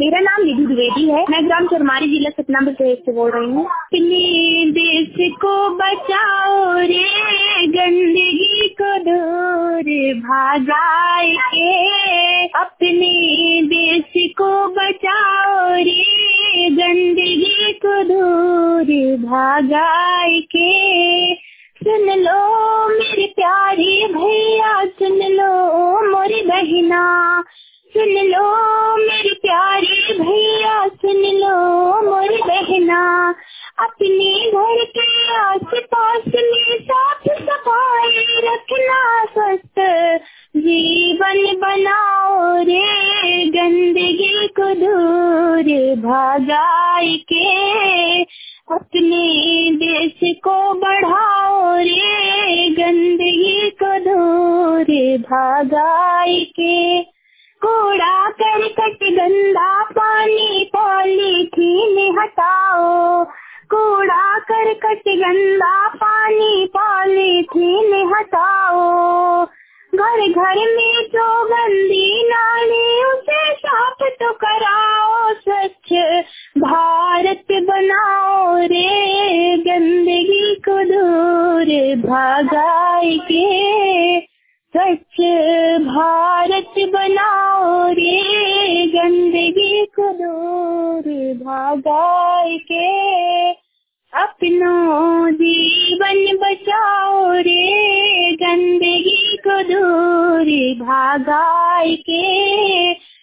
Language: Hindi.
मेरा नाम निधि द्विवेदी है। मैं ग्राम चरमारी, जिला सतना से बोल रही हूँ। अपने देश को बचाओ रे, गंदगी को दूर भगाए के। अपने देश को बचाओ रे, गंदगी को दूर भगाए के। सुन लो मेरे प्यारे भैया, सुन लो मोरी बहिना, सुन लो मेरे प्यारे भैया, सुन लो मोरी बहना। अपने घर के आस पास में साफ सफाई रखना, स्वस्थ जीवन बनाओ रे, गंदगी को दूर भगाए के। अपने देश को बढ़ाओ रे, गंदगी को दूर भगाए के। कूड़ा करकट गंदा पानी पॉलीथीन हटाओ, कूड़ा करकट गंदा पानी पॉलीथीन हटाओ। घर घर में जो गंदी नाली उसे साफ तो कराओ, स्वच्छ भारत बनाओ रे, गंदगी को दूर भगाए के। स्वच्छ भारत बनाओ रे, गंदगी को दूर भगाए के। अपना जीवन बचाओ रे, गंदगी को दूर भगाए के।